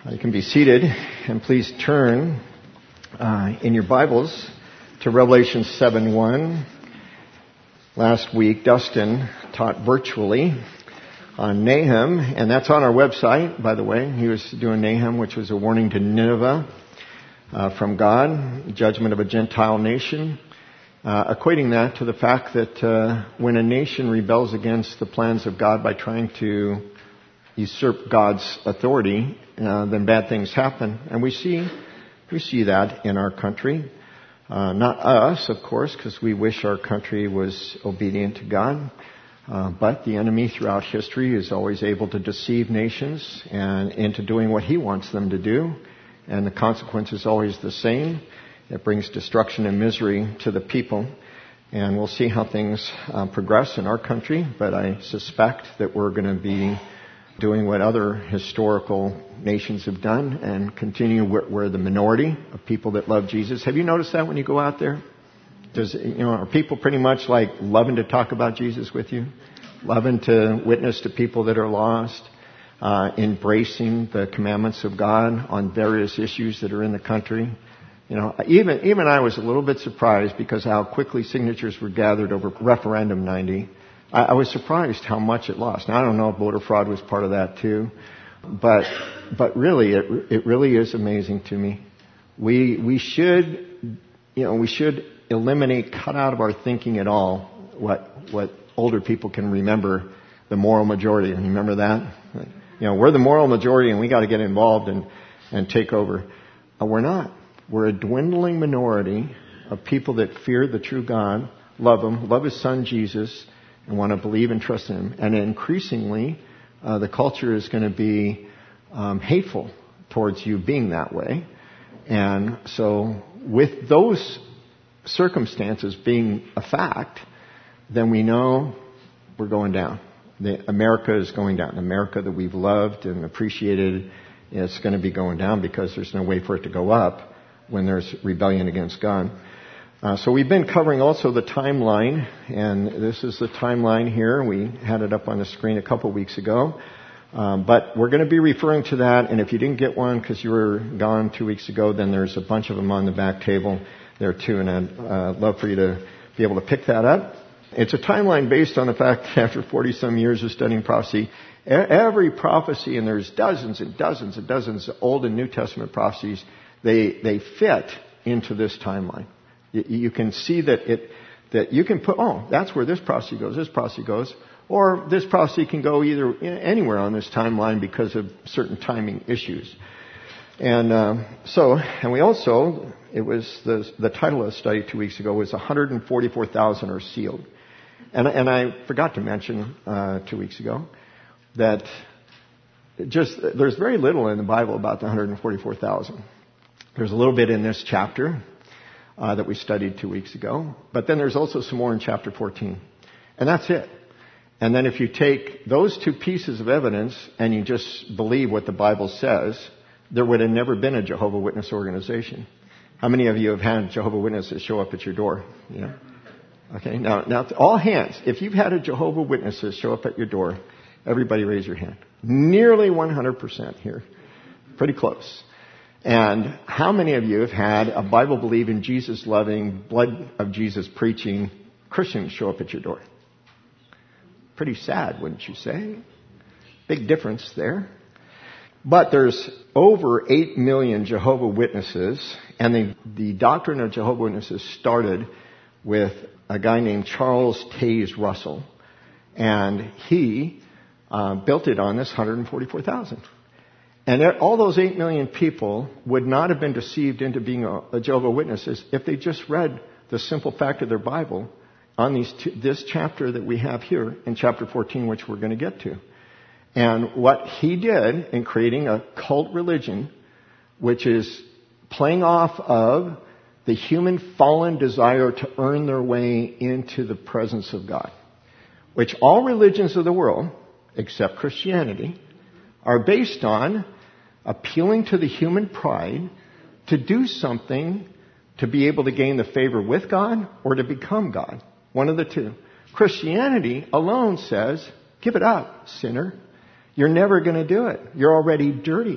You can be seated, and please turn in your Bibles to Revelation 7:1. Last week, Dustin taught virtually on Nahum, and that's on our website, by the way. He was doing Nahum, which was a warning to Nineveh from God, judgment of a Gentile nation, equating that to the fact that when a nation rebels against the plans of God by trying to usurp God's authority, then bad things happen. And we see that in our country. Not us, of course, because we wish our country was obedient to God. But the enemy throughout history is always able to deceive nations and into doing what he wants them to do. And the consequence is always the same. It brings destruction and misery to the people. And we'll see how things progress in our country. But I suspect that we're going to be doing what other historical nations have done and continue. We're the minority of people that love Jesus. Have you noticed that when you go out there? Are people pretty much like loving to talk about Jesus with you? Loving to witness to people that are lost? Embracing the commandments of God on various issues that are in the country? Even I was a little bit surprised because how quickly signatures were gathered over Referendum 90. I was surprised how much it lost. Now, I don't know if voter fraud was part of that too, but really, it really is amazing to me. We should eliminate, cut out of our thinking at all what older people can remember, the moral majority. Remember that? We're the moral majority and we got to get involved and take over. We're not. We're a dwindling minority of people that fear the true God, love Him, love His Son Jesus, and want to believe and trust in Him. And increasingly, the culture is going to be hateful towards you being that way. And so with those circumstances being a fact, then we know we're going down. America is going down. America that we've loved and appreciated, it's going to be going down because there's no way for it to go up when there's rebellion against God. So we've been covering also the timeline, and this is the timeline here. We had it up on the screen a couple weeks ago. But we're going to be referring to that, and if you didn't get one because you were gone 2 weeks ago, then there's a bunch of them on the back table there too, and I'd love for you to be able to pick that up. It's a timeline based on the fact that after 40-some years of studying prophecy, every prophecy, and there's dozens and dozens and dozens of Old and New Testament prophecies, they fit into this timeline. You can see that you can put, that's where this prophecy goes, or this prophecy can go either anywhere on this timeline because of certain timing issues. And we also, it was the title of the study 2 weeks ago was 144,000 are sealed. And I forgot to mention 2 weeks ago that there's very little in the Bible about the 144,000. There's a little bit in this chapter that we studied 2 weeks ago. But then there's also some more in chapter 14. And that's it. And then if you take those two pieces of evidence and you just believe what the Bible says, there would have never been a Jehovah's Witness organization. How many of you have had Jehovah's Witnesses show up at your door? Okay, now all hands. If you've had a Jehovah's Witnesses show up at your door, everybody raise your hand. Nearly 100% here. Pretty close. And how many of you have had a Bible-believing, Jesus-loving, blood of Jesus preaching Christian show up at your door? Pretty sad, wouldn't you say? Big difference there. But there's over 8 million Jehovah's Witnesses, and the doctrine of Jehovah's Witnesses started with a guy named Charles Taze Russell, and he built it on this 144,000. And all those 8 million people would not have been deceived into being a Jehovah's Witnesses if they just read the simple fact of their Bible on this chapter that we have here in chapter 14, which we're going to get to. And what he did in creating a cult religion, which is playing off of the human fallen desire to earn their way into the presence of God, which all religions of the world, except Christianity, are based on appealing to the human pride to do something to be able to gain the favor with God or to become God. One of the two. Christianity alone says, give it up, sinner. You're never going to do it. You're already dirty.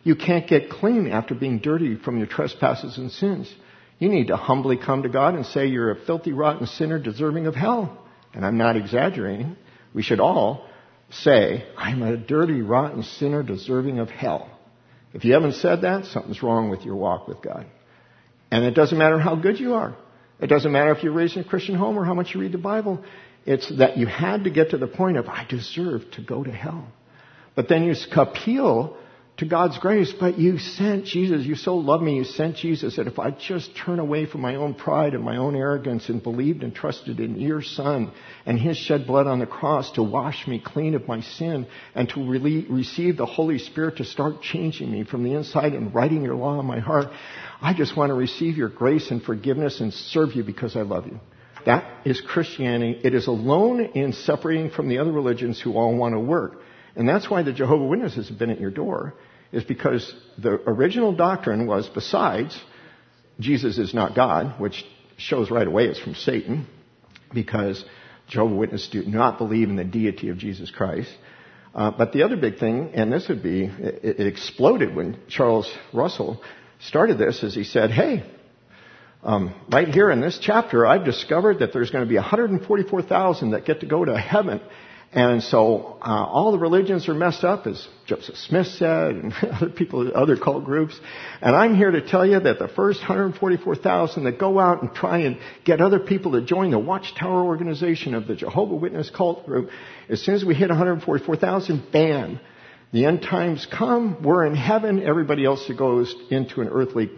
You can't get clean after being dirty from your trespasses and sins. You need to humbly come to God and say you're a filthy, rotten sinner deserving of hell. And I'm not exaggerating. We should all say, I'm a dirty, rotten sinner deserving of hell. If you haven't said that, something's wrong with your walk with God. And it doesn't matter how good you are. It doesn't matter if you're raised in a Christian home or how much you read the Bible. It's that you had to get to the point of, I deserve to go to hell. But then you appeal to God's grace, but you sent Jesus. You so love me, you sent Jesus that if I just turn away from my own pride and my own arrogance and believed and trusted in your Son and His shed blood on the cross to wash me clean of my sin and to receive the Holy Spirit to start changing me from the inside and writing your law in my heart, I just want to receive your grace and forgiveness and serve you because I love you. That is Christianity. It is alone in separating from the other religions who all want to work. And that's why the Jehovah's Witnesses have been at your door, is because the original doctrine was, besides, Jesus is not God, which shows right away it's from Satan, because Jehovah's Witnesses do not believe in the deity of Jesus Christ. But the other big thing, and this would be, it exploded when Charles Russell started this, is he said, hey, right here in this chapter, I've discovered that there's going to be 144,000 that get to go to heaven. And so all the religions are messed up, as Joseph Smith said, and other people, other cult groups. And I'm here to tell you that the first 144,000 that go out and try and get other people to join the Watchtower organization of the Jehovah's Witness cult group, as soon as we hit 144,000, bam, the end times come, we're in heaven. Everybody else goes into an earthly,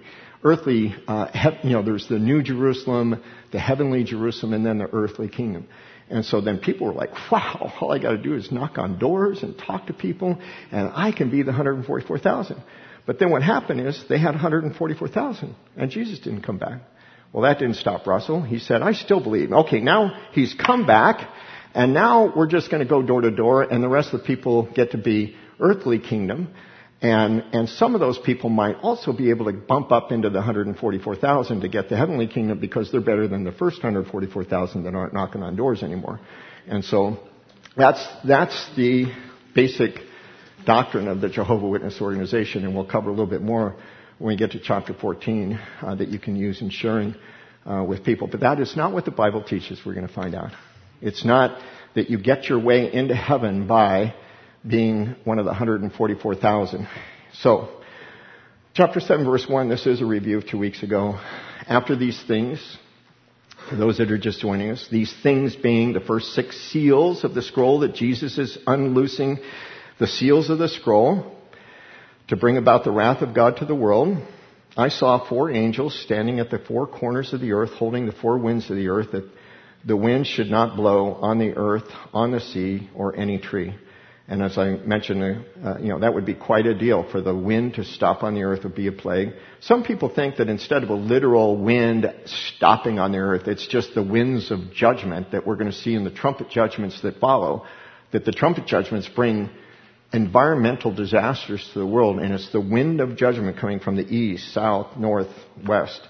there's the New Jerusalem, the heavenly Jerusalem, and then the earthly kingdom. And so then people were like, wow, all I got to do is knock on doors and talk to people, and I can be the 144,000. But then what happened is they had 144,000, and Jesus didn't come back. Well, that didn't stop Russell. He said, I still believe. Okay, now he's come back, and now we're just going to go door to door, and the rest of the people get to be earthly kingdom. And some of those people might also be able to bump up into the 144,000 to get the heavenly kingdom because they're better than the first 144,000 that aren't knocking on doors anymore. And so that's the basic doctrine of the Jehovah's Witness organization, and we'll cover a little bit more when we get to chapter 14 that you can use in sharing with people. But that is not what the Bible teaches, we're going to find out. It's not that you get your way into heaven by being one of the 144,000. So, chapter 7, verse 1, this is a review of 2 weeks ago. After these things, for those that are just joining us, these things being the first 6 seals of the scroll that Jesus is unloosing, the seals of the scroll, to bring about the wrath of God to the world, I saw 4 angels standing at the 4 corners of the earth, holding the 4 winds of the earth, that the wind should not blow on the earth, on the sea, or any tree. And as I mentioned, that would be quite a deal. For the wind to stop on the earth would be a plague. Some people think that instead of a literal wind stopping on the earth, it's just the winds of judgment that we're going to see in the trumpet judgments that follow, that the trumpet judgments bring environmental disasters to the world, and it's the wind of judgment coming from the east, south, north, west.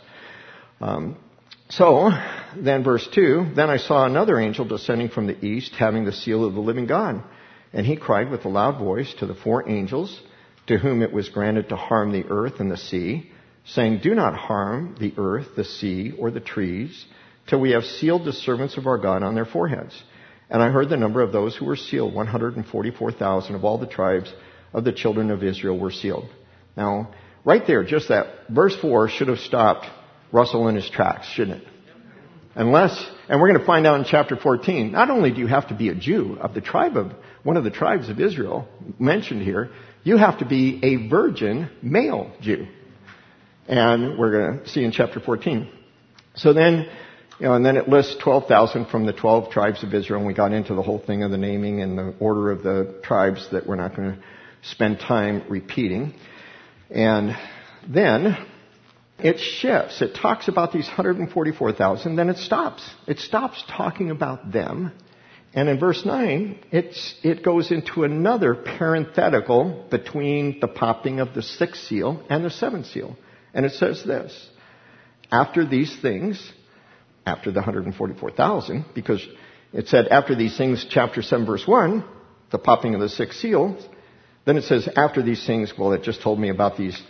So, then verse 2, then I saw another angel descending from the east, having the seal of the living God. And he cried with a loud voice to the 4 angels, to whom it was granted to harm the earth and the sea, saying, do not harm the earth, the sea, or the trees, till we have sealed the servants of our God on their foreheads. And I heard the number of those who were sealed, 144,000 of all the tribes of the children of Israel were sealed. Now, right there, just that, verse 4 should have stopped Russell in his tracks, shouldn't it? And we're going to find out in chapter 14, not only do you have to be a Jew of the tribe of, one of the tribes of Israel mentioned here, you have to be a virgin male Jew. And we're going to see in chapter 14. So then, and then it lists 12,000 from the 12 tribes of Israel, and we got into the whole thing of the naming and the order of the tribes that we're not going to spend time repeating. And then it shifts. It talks about these 144,000, then it stops. It stops talking about them. And in verse 9, it goes into another parenthetical between the popping of the 6th seal and the 7th seal. And it says this, after these things, after the 144,000, because it said after these things, chapter 7, verse 1, the popping of the 6th seal, Then it says, after these things, well, it just told me about these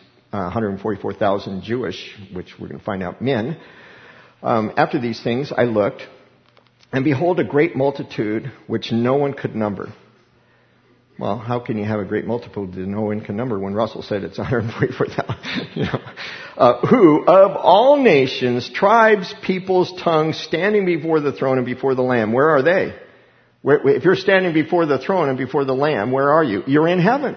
144,000 Jewish, which we're going to find out men. After these things, I looked, and behold, a great multitude, which no one could number. Well, how can you have a great multitude that no one can number when Russell said it's 144,000? Who of all nations, tribes, peoples, tongues, standing before the throne and before the Lamb. Where are they? If you're standing before the throne and before the Lamb, where are you? You're in heaven.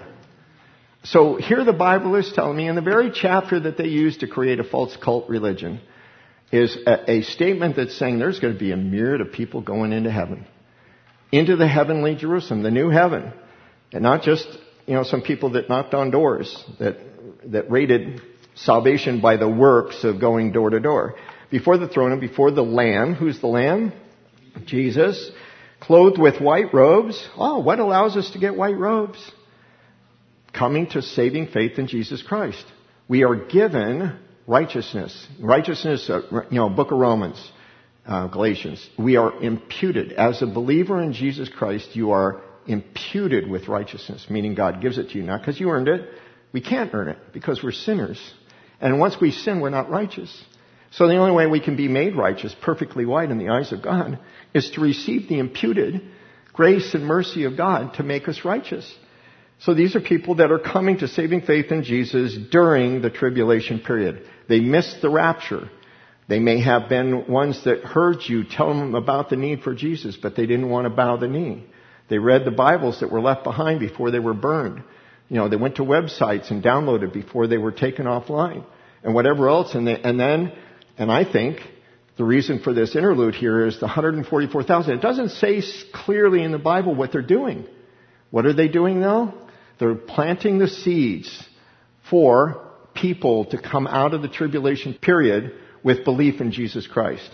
So here the Bible is telling me in the very chapter that they used to create a false cult religion is a statement that's saying there's going to be a myriad of people going into heaven. Into the heavenly Jerusalem, the new heaven. And not just, some people that knocked on doors, that rated salvation by the works of going door to door. Before the throne and before the Lamb. Who's the Lamb? Jesus. Clothed with white robes. Oh, what allows us to get white robes? Coming to saving faith in Jesus Christ. We are given righteousness. Righteousness, Book of Romans, Galatians. We are imputed. As a believer in Jesus Christ, you are imputed with righteousness, meaning God gives it to you, not because you earned it. We can't earn it because we're sinners. And once we sin, we're not righteous. So the only way we can be made righteous, perfectly white in the eyes of God, is to receive the imputed grace and mercy of God to make us righteous. So these are people that are coming to saving faith in Jesus during the tribulation period. They missed the rapture. They may have been ones that heard you tell them about the need for Jesus, but they didn't want to bow the knee. They read the Bibles that were left behind before they were burned. They went to websites and downloaded before they were taken offline and whatever else. And I think the reason for this interlude here is the 144,000. It doesn't say clearly in the Bible what they're doing. What are they doing though? They're planting the seeds for people to come out of the tribulation period with belief in Jesus Christ.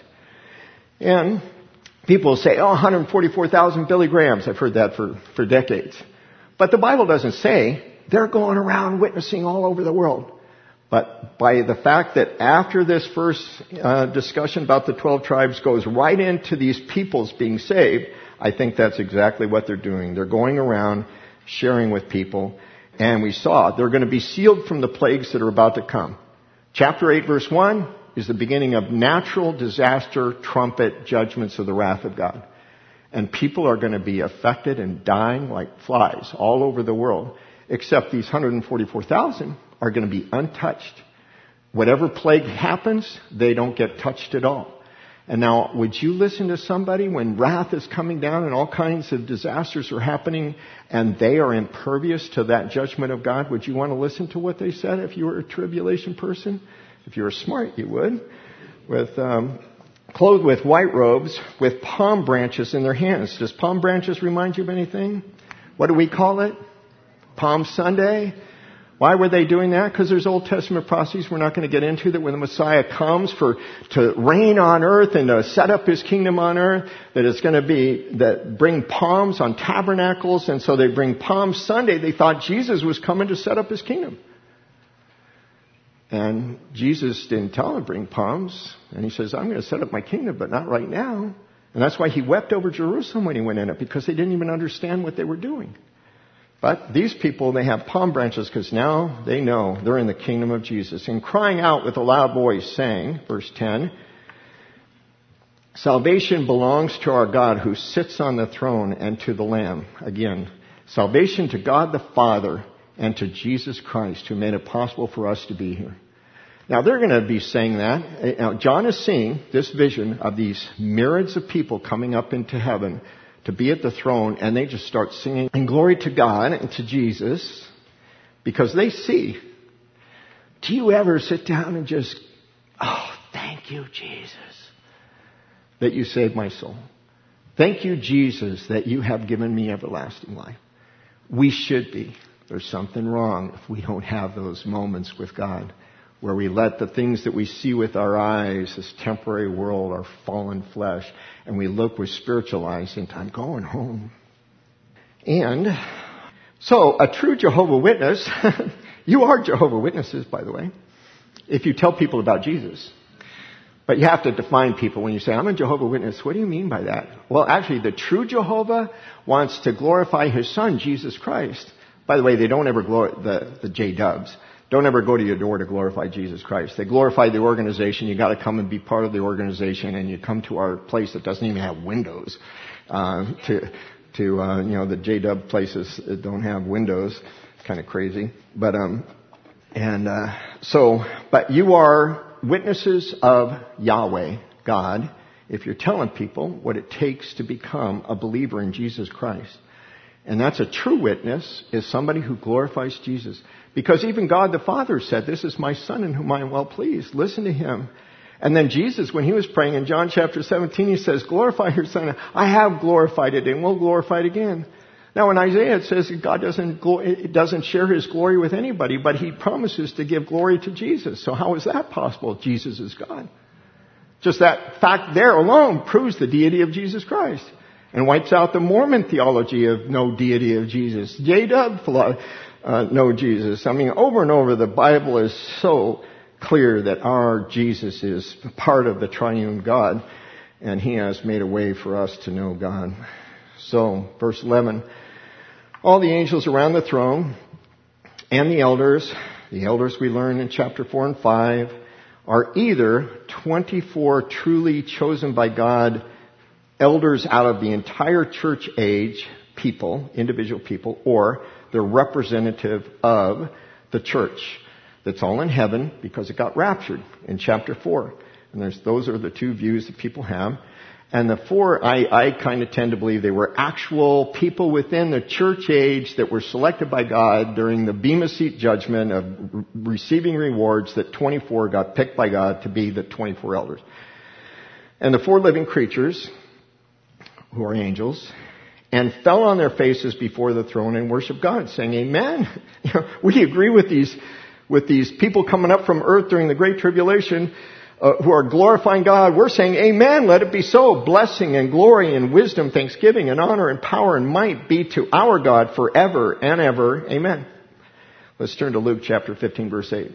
And people say, 144,000 Billy Grahams. I've heard that for decades. But the Bible doesn't say they're going around witnessing all over the world. But by the fact that after this first discussion about the 12 tribes goes right into these peoples being saved, I think that's exactly what they're doing. They're going around sharing with people. And we saw they're going to be sealed from the plagues that are about to come. Chapter 8, verse 1 is the beginning of natural disaster, trumpet, judgments of the wrath of God. And people are going to be affected and dying like flies all over the world. Except these 144,000 are going to be untouched. Whatever plague happens, they don't get touched at all. And now, would you listen to somebody when wrath is coming down and all kinds of disasters are happening and they are impervious to that judgment of God? Would you want to listen to what they said if you were a tribulation person? If you were smart, you would. Clothed with white robes, with palm branches in their hands. Does palm branches remind you of anything? What do we call it? Palm Sunday? Why were they doing that? Because there's Old Testament prophecies we're not going to get into that when the Messiah comes to reign on earth and to set up his kingdom on earth, that it's going to be that bring palms on tabernacles, and so they bring Palm Sunday. They thought Jesus was coming to set up his kingdom. And Jesus didn't tell them to bring palms. And he says, I'm going to set up my kingdom, but not right now. And that's why he wept over Jerusalem when he went in it, because they didn't even understand what they were doing. But these people, they have palm branches because now they know they're in the kingdom of Jesus. And crying out with a loud voice, saying, verse 10, salvation belongs to our God who sits on the throne and to the Lamb. Again, salvation to God the Father and to Jesus Christ who made it possible for us to be here. Now they're going to be saying that. Now, John is seeing this vision of these myriads of people coming up into heaven to be at the throne, and they just start singing and glory to God and to Jesus because they see. Do you ever sit down and just, thank you, Jesus, that you saved my soul. Thank you, Jesus, that you have given me everlasting life. We should be. There's something wrong if we don't have those moments with God where we let the things that we see with our eyes, this temporary world, our fallen flesh, and we look with spiritual eyes into, I'm going home. And so a true Jehovah's Witness, you are Jehovah's Witnesses, by the way, if you tell people about Jesus. But you have to define people when you say, I'm a Jehovah's Witness. What do you mean by that? Well, actually, the true Jehovah wants to glorify his son, Jesus Christ. By the way, they don't ever the J-dubs don't ever go to your door to glorify Jesus Christ. They glorify the organization. You got to come and be part of the organization, and you come to our place that doesn't even have windows. The J-dub places that don't have windows. It's kind of crazy. But you are witnesses of Yahweh, God, if you're telling people what it takes to become a believer in Jesus Christ. And that's a true witness, is somebody who glorifies Jesus. Because even God the Father said, "This is my Son in whom I am well pleased. Listen to him." And then Jesus, when he was praying in John chapter 17, he says, "Glorify your Son. I have glorified it and will glorify it again." Now in Isaiah it says that God doesn't share his glory with anybody, but he promises to give glory to Jesus. So how is that possible? Jesus is God. Just that fact there alone proves the deity of Jesus Christ and wipes out the Mormon theology of no deity of Jesus. J-dub no Jesus. I mean, over and over the Bible is so clear that our Jesus is part of the triune God, and he has made a way for us to know God. So, verse 11, all the angels around the throne and the elders we learn in chapter 4 and 5, are either 24 truly chosen by God elders out of the entire church age people, individual people, or they're representative of the church that's all in heaven because it got raptured in chapter 4. And those are the two views that people have. And the 4, I kind of tend to believe they were actual people within the church age that were selected by God during the Bema Seat judgment of receiving rewards, that 24 got picked by God to be the 24 elders. And the 4 living creatures, who are angels, and fell on their faces before the throne and worshiped God, saying, "Amen." We agree with these people coming up from earth during the Great Tribulation, who are glorifying God. We're saying, "Amen, let it be so. Blessing and glory and wisdom, thanksgiving and honor and power and might be to our God forever and ever. Amen." Let's turn to Luke chapter 15, verse 8.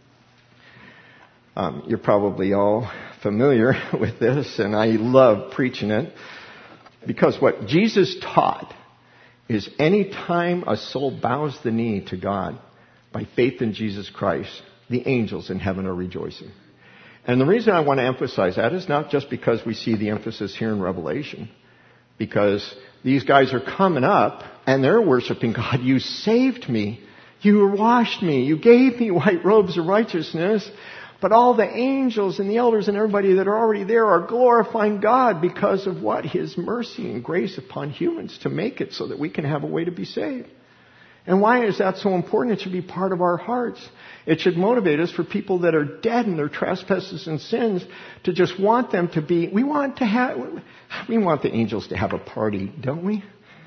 You're probably all familiar with this, and I love preaching it. Because what Jesus taught is any time a soul bows the knee to God by faith in Jesus Christ, the angels in heaven are rejoicing. And the reason I want to emphasize that is not just because we see the emphasis here in Revelation. Because these guys are coming up and they're worshiping God. "You saved me. You washed me. You gave me white robes of righteousness." But all the angels and the elders and everybody that are already there are glorifying God because of what? His mercy and grace upon humans to make it so that we can have a way to be saved. And why is that so important? It should be part of our hearts. It should motivate us for people that are dead in their trespasses and sins to just want them to be, we want the angels to have a party, don't we?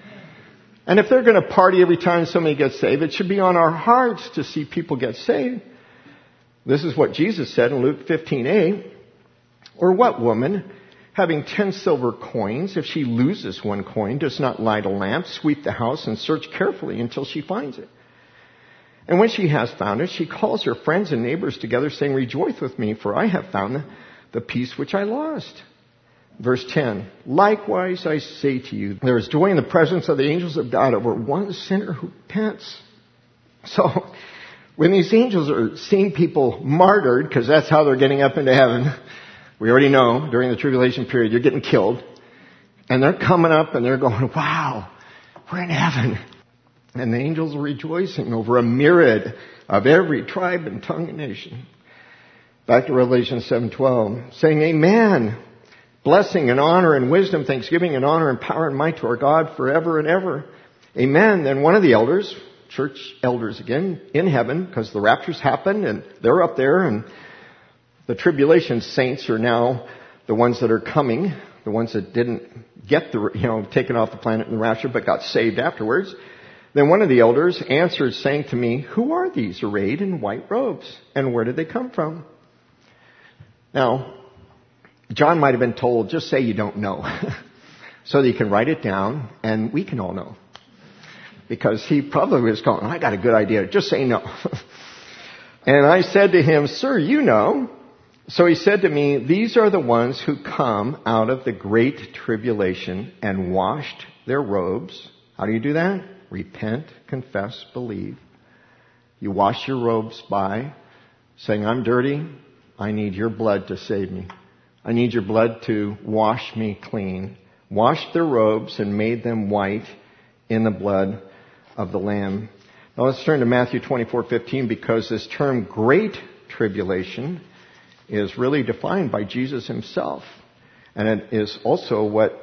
And if they're going to party every time somebody gets saved, it should be on our hearts to see people get saved. This is what Jesus said in Luke 15:8. "Or what woman, having 10 silver coins, if she loses one coin, does not light a lamp, sweep the house, and search carefully until she finds it? And when she has found it, she calls her friends and neighbors together, saying, 'Rejoice with me, for I have found the piece which I lost.'" Verse 10, "Likewise I say to you, there is joy in the presence of the angels of God over one sinner who repents." So, when these angels are seeing people martyred, because that's how they're getting up into heaven, we already know during the tribulation period you're getting killed, and they're coming up and they're going, "Wow, we're in heaven." And the angels are rejoicing over a myriad of every tribe and tongue and nation. Back to Revelation 7:12, saying, "Amen. Blessing and honor and wisdom, thanksgiving and honor and power and might to our God forever and ever. Amen." Then one of the elders, church elders again, in heaven, because the rapture's happened and they're up there, and the tribulation saints are now the ones that are coming, the ones that didn't get taken off the planet in the rapture but got saved afterwards. Then one of the elders answered, saying to me, "Who are these arrayed in white robes, and where did they come from?" Now, John might have been told, just say you don't know, so that you can write it down and we can all know. Because he probably was going, "I got a good idea. Just say no." And I said to him, "Sir, you know." So he said to me, "These are the ones who come out of the great tribulation and washed their robes." How do you do that? repent, confess, believe. You wash your robes by saying, I'm dirty. I need your blood to save me. I need your blood to wash me clean. Washed their robes and made them white in the blood of the Lamb. Now let's turn to Matthew 24:15, because this term great tribulation is really defined by Jesus himself. And it is also what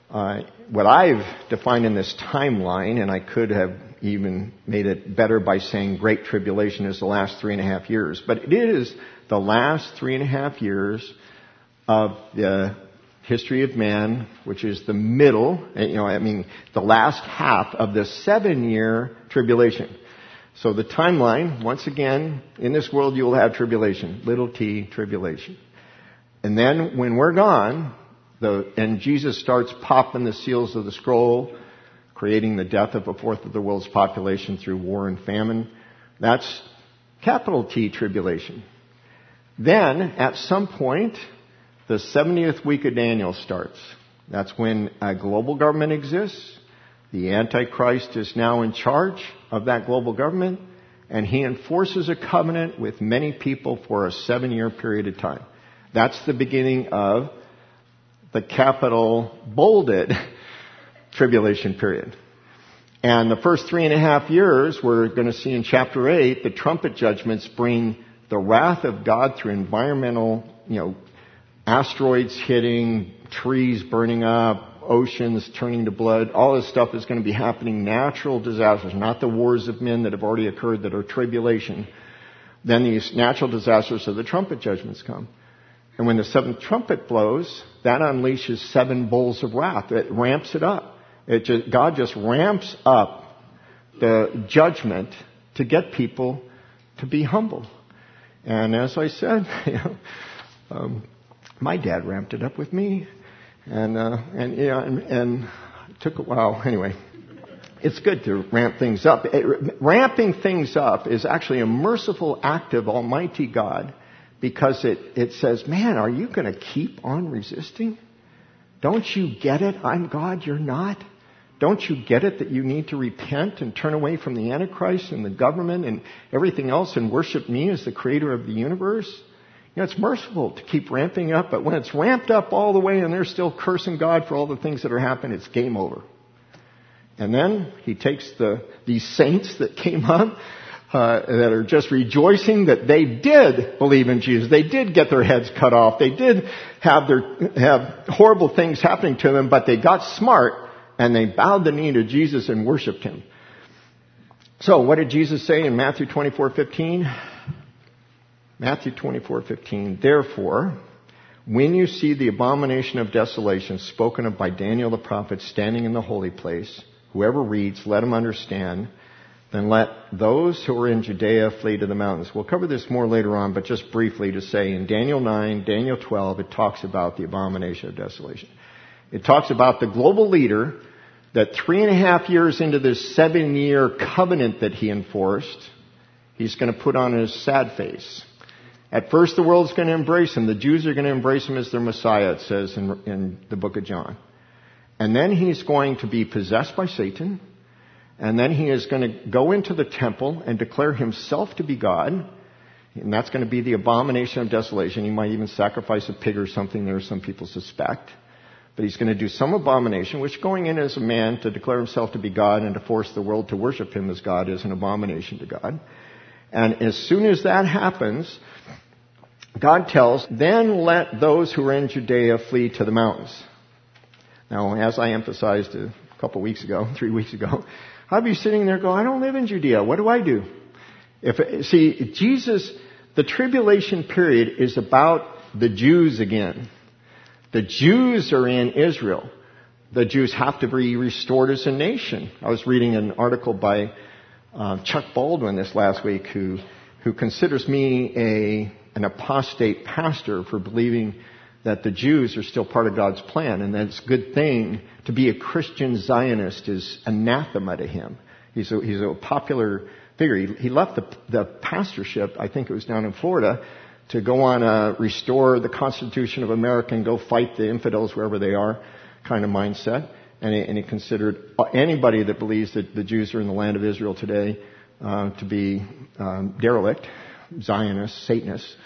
I've defined in this timeline, and I could have even made it better by saying great tribulation is the last 3.5 years. But it is the last 3.5 years of the history of man, which is the middle, the last half of the 7-year tribulation. So the timeline, once again, in this world you will have tribulation, little t tribulation. And then when we're gone, and Jesus starts popping the seals of the scroll, creating the death of a fourth of the world's population through war and famine, that's capital T tribulation. Then, at some point, the 70th week of Daniel starts. That's when a global government exists. The Antichrist is now in charge of that global government, and he enforces a covenant with many people for a 7-year period of time. That's the beginning of the capital bolded tribulation period. And the first 3.5 years, we're going to see in chapter 8, the trumpet judgments bring the wrath of God through environmental, asteroids hitting, trees burning up, oceans turning to blood. All this stuff is going to be happening. Natural disasters, not the wars of men that have already occurred that are tribulation. Then these natural disasters of the trumpet judgments come. And when the 7th trumpet blows, that unleashes 7 bowls of wrath. It ramps it up. God just ramps up the judgment to get people to be humble. And as I said, my dad ramped it up with me, and it took a while. Anyway, it's good to ramp things up. Ramping things up is actually a merciful act of Almighty God, because it says, man, are you going to keep on resisting? Don't you get it? I'm God, you're not. Don't you get it that you need to repent and turn away from the Antichrist and the government and everything else and worship me as the creator of the universe? It's merciful to keep ramping up, but when it's ramped up all the way and they're still cursing God for all the things that are happening, it's game over. And then he takes these saints that came up, that are just rejoicing that they did believe in Jesus. They did get their heads cut off. They did have horrible things happening to them, but they got smart and they bowed the knee to Jesus and worshiped him. So what did Jesus say in Matthew 24:15? Matthew 24:15. Therefore, when you see the abomination of desolation spoken of by Daniel the prophet standing in the holy place, whoever reads, let him understand. Then let those who are in Judea flee to the mountains. We'll cover this more later on, but just briefly to say in Daniel 9, Daniel 12, it talks about the abomination of desolation. It talks about the global leader that 3.5 years into this 7-year covenant that he enforced, he's going to put on his sad face. At first, the world's going to embrace him. The Jews are going to embrace him as their Messiah, it says in the book of John. And then he's going to be possessed by Satan. And then he is going to go into the temple and declare himself to be God. And that's going to be the abomination of desolation. He might even sacrifice a pig or something there, some people suspect. But he's going to do some abomination, which going in as a man to declare himself to be God and to force the world to worship him as God is an abomination to God. And as soon as that happens, God tells, then let those who are in Judea flee to the mountains. Now, as I emphasized 3 weeks ago, I'd be sitting there going, I don't live in Judea. What do I do? Jesus, the tribulation period is about the Jews again. The Jews are in Israel. The Jews have to be restored as a nation. I was reading an article by Chuck Baldwin this last week who considers me an apostate pastor for believing that the Jews are still part of God's plan, and that it's a good thing to be a Christian Zionist is anathema to him. He's a popular figure. He left the pastorship, I think it was down in Florida, to go on restore the Constitution of America and go fight the infidels wherever they are kind of mindset. and he considered anybody that believes that the Jews are in the land of Israel today to be derelict, Zionists, Satanists.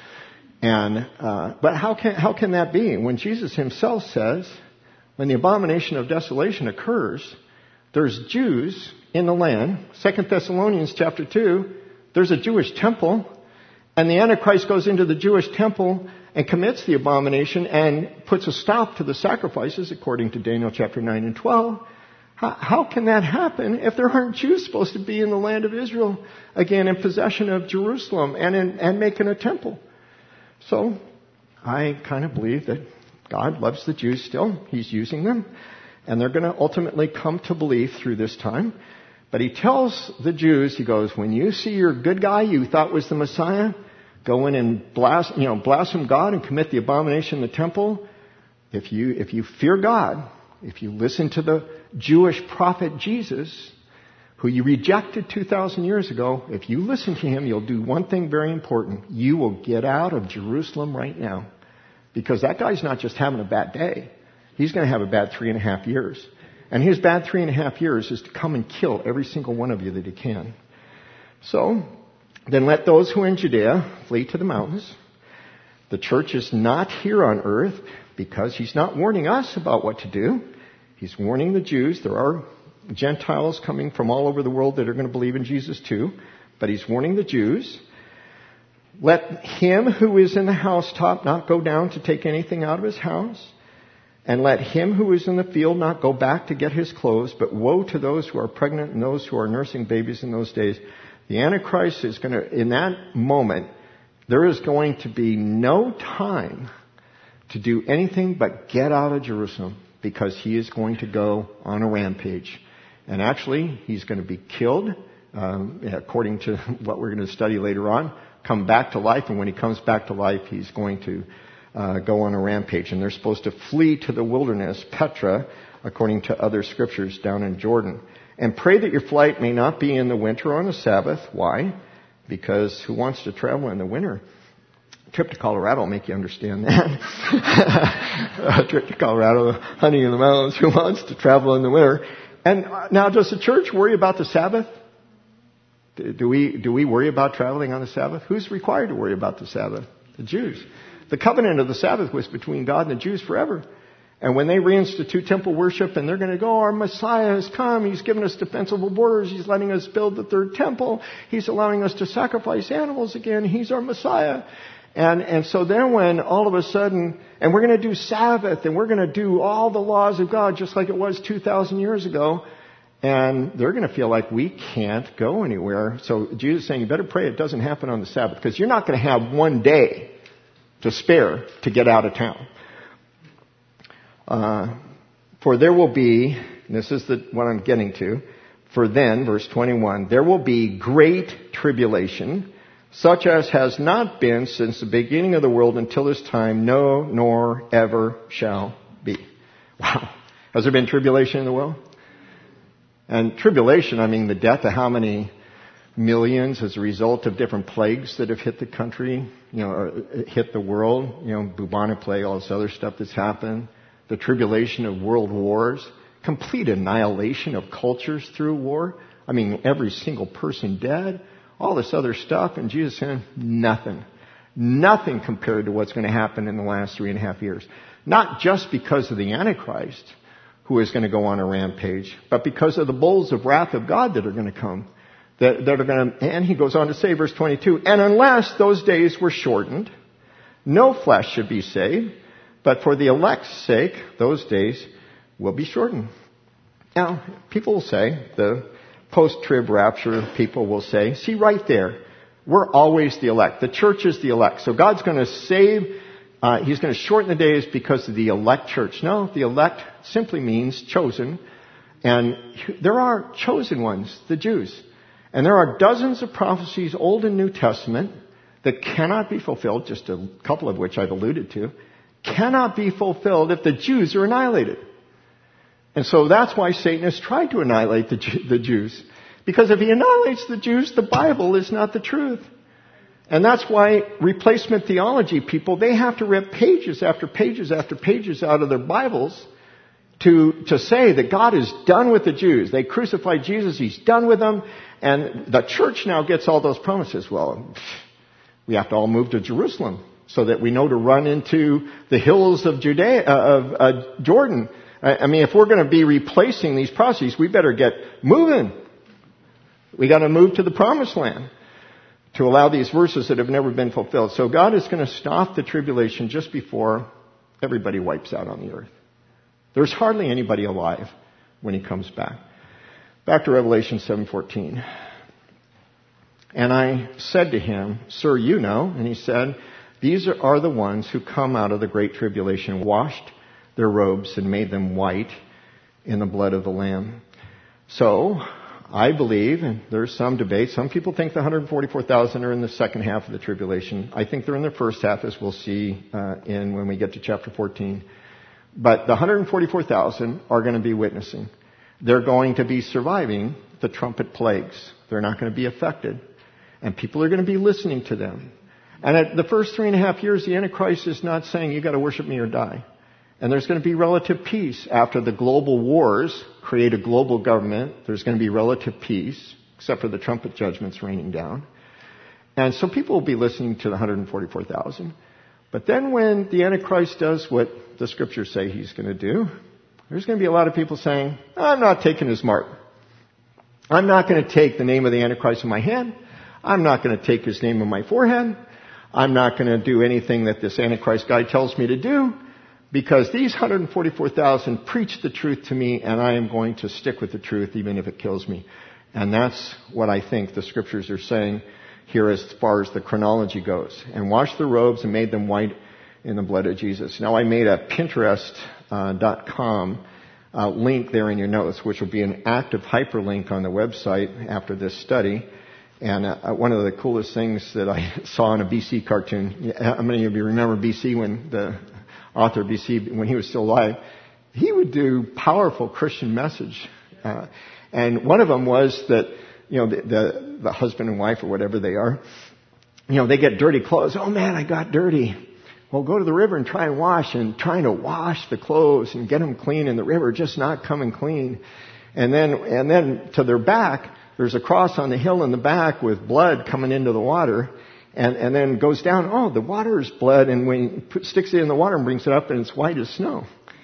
But how can that be when Jesus himself says, when the abomination of desolation occurs, there's Jews in the land. 2 Thessalonians chapter 2, there's a Jewish temple, and the Antichrist goes into the Jewish temple and commits the abomination and puts a stop to the sacrifices, according to Daniel chapter 9 and 12. How can that happen if there aren't Jews supposed to be in the land of Israel, again, in possession of Jerusalem and making a temple? So I kind of believe that God loves the Jews still. He's using them. And they're going to ultimately come to belief through this time. But he tells the Jews, he goes, when you see your good guy you thought was the Messiah go in and blaspheme God and commit the abomination in the temple, if you fear God, if you listen to the Jewish prophet Jesus, who you rejected 2,000 years ago, if you listen to him, you'll do one thing very important. You will get out of Jerusalem right now. Because that guy's not just having a bad day. He's going to have a bad 3.5 years. And his bad 3.5 years is to come and kill every single one of you that he can. So, then let those who are in Judea flee to the mountains. The church is not here on earth because he's not warning us about what to do. He's warning the Jews. There are Gentiles coming from all over the world that are going to believe in Jesus too. But he's warning the Jews. Let him who is in the housetop not go down to take anything out of his house. And let him who is in the field not go back to get his clothes. But woe to those who are pregnant and those who are nursing babies in those days. The Antichrist is going to, in that moment, there is going to be no time to do anything but get out of Jerusalem. Because he is going to go on a rampage. And actually, he's going to be killed, according to what we're going to study later on. Come back to life, and when he comes back to life, he's going to go on a rampage. And they're supposed to flee to the wilderness, Petra, according to other scriptures down in Jordan. And pray that your flight may not be in the winter or on the Sabbath. Why? Because who wants to travel in the winter? A trip to Colorado will make you understand that. A trip to Colorado, hunting in the mountains, who wants to travel in the winter? And now, does the church worry about the Sabbath? Do we worry about traveling on the Sabbath? Who's required to worry about the Sabbath? The Jews. The covenant of the Sabbath was between God and the Jews forever. And when they reinstitute temple worship and they're going to go, our Messiah has come. He's given us defensible borders. He's letting us build the third temple. He's allowing us to sacrifice animals again. He's our Messiah. And so then when all of a sudden, and we're going to do Sabbath and we're going to do all the laws of God just like it was 2,000 years ago. And they're going to feel like we can't go anywhere. So Jesus is saying, you better pray it doesn't happen on the Sabbath, because you're not going to have one day to spare to get out of town. For there will be, and this is what I'm getting to, for then, verse 21, there will be great tribulation, such as has not been since the beginning of the world until this time, no, nor ever shall be. Wow. Has there been tribulation in the world? And tribulation, I mean the death of how many millions as a result of different plagues that have hit the country, or hit the world, bubonic plague, all this other stuff that's happened. The tribulation of world wars, complete annihilation of cultures through war. I mean, every single person dead, all this other stuff. And Jesus said, nothing compared to what's going to happen in the last 3.5 years. Not just because of the Antichrist, who is going to go on a rampage, but because of the bowls of wrath of God that are going to come. That are going to, and he goes on to say, verse 22, and unless those days were shortened, no flesh should be saved, but for the elect's sake, those days will be shortened. Now, people will say, the post-trib rapture people will say, see right there, we're always the elect. The church is the elect. So God's going to save, he's going to shorten the days because of the elect church. No, the elect simply means chosen. And there are chosen ones, the Jews. And there are dozens of prophecies, Old and New Testament, that cannot be fulfilled, just a couple of which I've alluded to, cannot be fulfilled if the Jews are annihilated. And so that's why Satan has tried to annihilate the Jews. Because if he annihilates the Jews, the Bible is not the truth. And that's why replacement theology people, they have to rip pages after pages after pages out of their Bibles to say that God is done with the Jews. They crucified Jesus. He's done with them. And the church now gets all those promises. Well, we have to all move to Jerusalem so that we know to run into the hills of Judea, of Jordan. I mean, if we're going to be replacing these prophecies, we better get moving. We got to move to the promised land to allow these verses that have never been fulfilled. So God is going to stop the tribulation just before everybody wipes out on the earth. There's hardly anybody alive when he comes back. Back to Revelation 7:14. And I said to him, Sir, you know. And he said, These are the ones who come out of the great tribulation, washed their robes and made them white in the blood of the Lamb. So, I believe, and there's some debate, some people think the 144,000 are in the second half of the tribulation. I think they're in the first half, as we'll see when we get to chapter 14. But the 144,000 are going to be witnessing. They're going to be surviving the trumpet plagues. They're not going to be affected. And people are going to be listening to them. And at the first 3.5 years, the Antichrist is not saying, you got to worship me or die. And there's going to be relative peace. After the global wars create a global government, there's going to be relative peace, except for the trumpet judgments raining down. And so people will be listening to the 144,000. But then when the Antichrist does what the scriptures say he's going to do, there's going to be a lot of people saying, I'm not taking his mark. I'm not going to take the name of the Antichrist in my hand. I'm not going to take his name on my forehead. I'm not going to do anything that this Antichrist guy tells me to do, because these 144,000 preach the truth to me, and I am going to stick with the truth even if it kills me. And that's what I think the scriptures are saying here as far as the chronology goes. And washed their robes and made them white in the blood of Jesus. Now I made a Pinterest.com link there in your notes, which will be an active hyperlink on the website after this study. And one of the coolest things that I saw in a BC cartoon, how many of you remember BC, when the author of BC, when he was still alive, he would do powerful Christian message. And one of them was that, the husband and wife or whatever they are, they get dirty clothes. Oh man, I got dirty. Well, go to the river and try and wash, and trying to wash the clothes and get them clean in the river, just not coming clean. And then to their back, there's a cross on the hill in the back with blood coming into the water, and then goes down. Oh, the water is blood, and when he sticks it in the water and brings it up, and it's white as snow.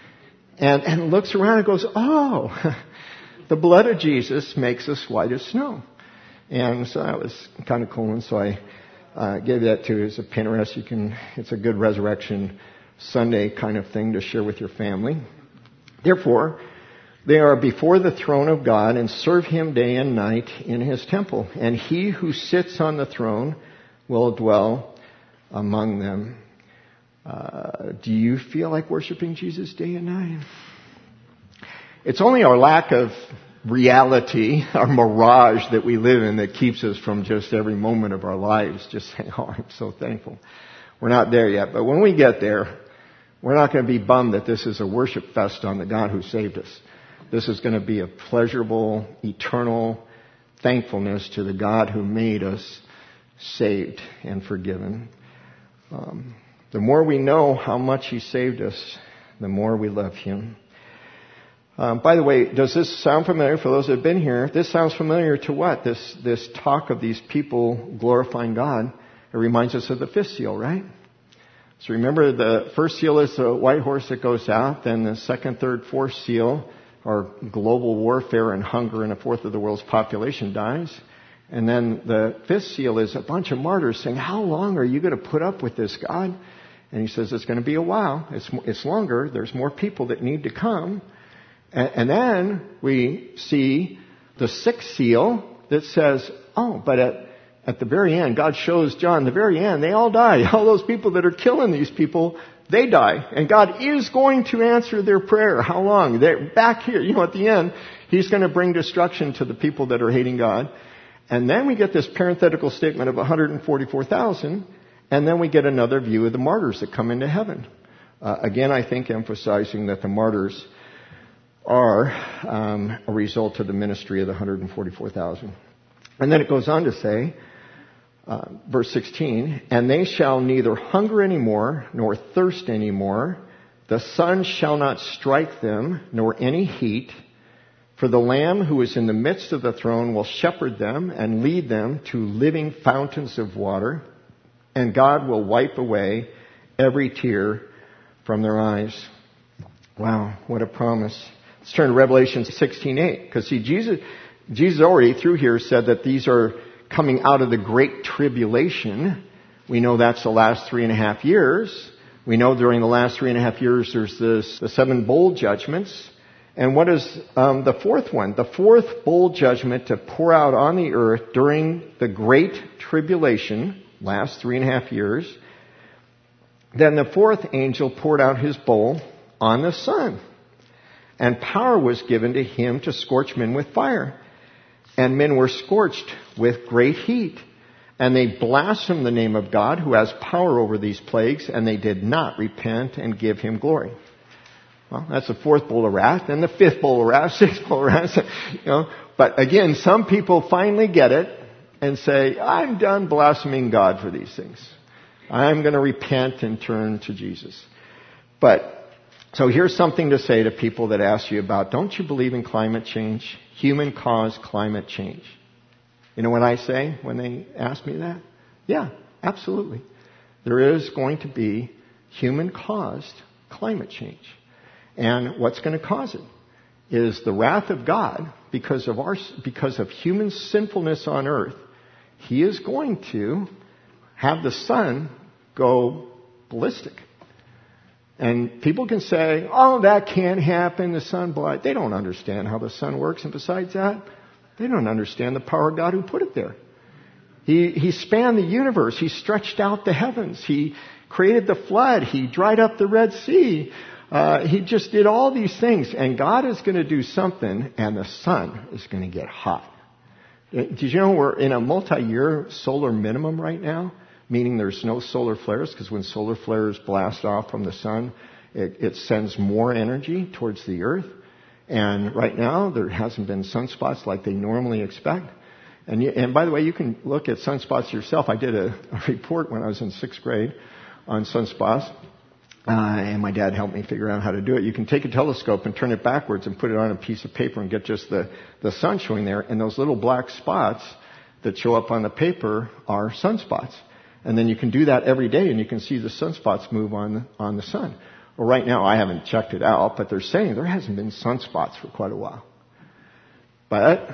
And looks around and goes, oh, the blood of Jesus makes us white as snow. And so that was kind of cool, and so I gave that to you as a Pinterest. It's a good Resurrection Sunday kind of thing to share with your family. Therefore, they are before the throne of God and serve him day and night in his temple. And he who sits on the throne will dwell among them. Do you feel like worshiping Jesus day and night? It's only our lack of reality, our mirage that we live in, that keeps us from just every moment of our lives just saying, oh, I'm so thankful. We're not there yet. But when we get there, we're not going to be bummed that this is a worship fest on the God who saved us. This is going to be a pleasurable, eternal thankfulness to the God who made us saved and forgiven. The more we know how much he saved us, the more we love him. By the way, does this sound familiar for those that have been here? This sounds familiar to what? This talk of these people glorifying God. It reminds us of the fifth seal, right? So remember, the first seal is the white horse that goes out. Then the second, third, fourth seal are global warfare and hunger, and a fourth of the world's population dies. And then the fifth seal is a bunch of martyrs saying, how long are you going to put up with this, God? And he says, it's going to be a while. It's longer. There's more people that need to come. And then we see the sixth seal that says, oh, but at the very end, God shows John, the very end, they all die. All those people that are killing these people, they die. And God is going to answer their prayer. How long? They're back here. At the end, he's going to bring destruction to the people that are hating God. And then we get this parenthetical statement of 144,000. And then we get another view of the martyrs that come into heaven. Again, I think emphasizing that the martyrs are a result of the ministry of the 144,000. And then it goes on to say, verse 16, and they shall neither hunger anymore, nor thirst anymore, The sun shall not strike them, nor any heat, for the Lamb who is in the midst of the throne will shepherd them and lead them to living fountains of water, and God will wipe away every tear from their eyes. Wow, what a promise. Let's turn to Revelation 16:8, because see, Jesus already through here said that these are coming out of the great tribulation. We know that's the last 3.5 years. We know during the last 3.5 years there's the 7 bowl judgments. And what is the fourth one? The fourth bowl judgment to pour out on the earth during the great tribulation, last 3.5 years. Then the fourth angel poured out his bowl on the sun, and power was given to him to scorch men with fire. And men were scorched with great heat. And they blasphemed the name of God, who has power over these plagues, and they did not repent and give him glory. Well, that's the fourth bowl of wrath, and the fifth bowl of wrath, sixth bowl of wrath. But again, some people finally get it and say, I'm done blaspheming God for these things. I'm going to repent and turn to Jesus. So here's something to say to people that ask you about, don't you believe in climate change? Human-caused climate change. You know what I say when they ask me that? Yeah, absolutely. There is going to be human-caused climate change. And what's going to cause it is the wrath of God because of human sinfulness on earth. He is going to have the sun go ballistic. And people can say, oh, that can't happen, the sun blind. They don't understand how the sun works. And besides that, they don't understand the power of God who put it there. He spanned the universe. He stretched out the heavens. He created the flood. He dried up the Red Sea. He just did all these things. And God is going to do something, and the sun is going to get hot. Did you know we're in a multi-year solar minimum right now? Meaning there's no solar flares, because when solar flares blast off from the sun, it sends more energy towards the earth. And right now, there hasn't been sunspots like they normally expect. And by the way, you can look at sunspots yourself. I did a report when I was in 6th grade on sunspots. And my dad helped me figure out how to do it. You can take a telescope and turn it backwards and put it on a piece of paper and get just the sun showing there. And those little black spots that show up on the paper are sunspots. And then you can do that every day, and you can see the sunspots move on the sun. Well, right now, I haven't checked it out, but they're saying there hasn't been sunspots for quite a while. But,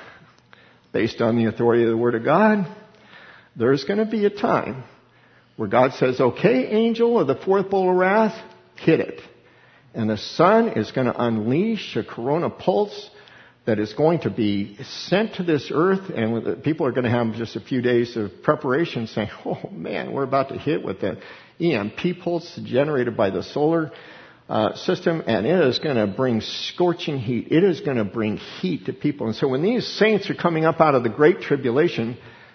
based on the authority of the Word of God, there's going to be a time where God says, okay, angel of the fourth bowl of wrath, hit it. And the sun is going to unleash a corona pulse that is going to be sent to this earth, and people are going to have just a few days of preparation saying, oh man, we're about to hit with the EMP pulse generated by the solar system, and it is going to bring scorching heat. It is going to bring heat to people. And so when these saints are coming up out of the Great Tribulation,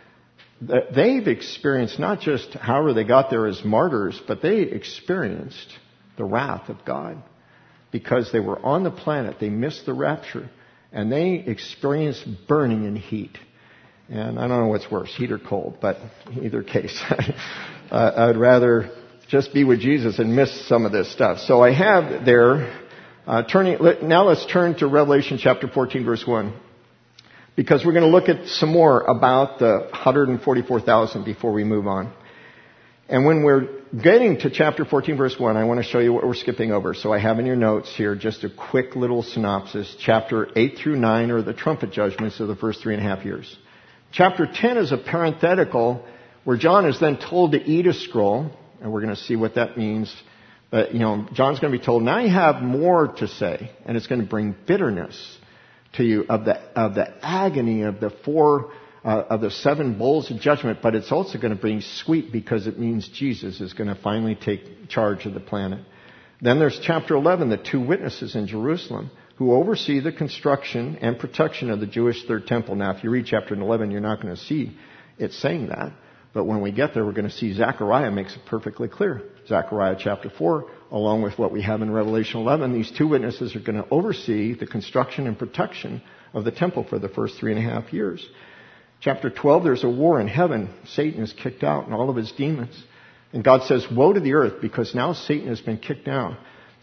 they've experienced not just however they got there as martyrs, but they experienced the wrath of God because they were on the planet. They missed the rapture. And they experienced burning and heat. And I don't know what's worse, heat or cold, but in either case, I'd rather just be with Jesus and miss some of this stuff. So I have there, now let's turn to Revelation chapter 14, verse 1. Because we're going to look at some more about the 144,000 before we move on. And when we're getting to chapter 14, verse 1, I want to show you what we're skipping over. So I have in your notes here just a quick little synopsis. Chapter 8 through 9 are the trumpet judgments of the first 3.5 years. Chapter 10 is a parenthetical where John is then told to eat a scroll, and we're going to see what that means. But, John's going to be told, now you have more to say, and it's going to bring bitterness to you of the agony of the 7 bowls of judgment, but it's also going to bring sweet because it means Jesus is going to finally take charge of the planet. Then there's chapter 11, the 2 witnesses in Jerusalem who oversee the construction and protection of the Jewish third temple. Now, if you read chapter 11, you're not going to see it saying that. But when we get there, we're going to see Zechariah makes it perfectly clear. Zechariah chapter 4, along with what we have in Revelation 11, these 2 witnesses are going to oversee the construction and protection of the temple for the first 3.5 years. Chapter 12, there's a war in heaven. Satan is kicked out and all of his demons. And God says, woe to the earth, because now Satan has been kicked out.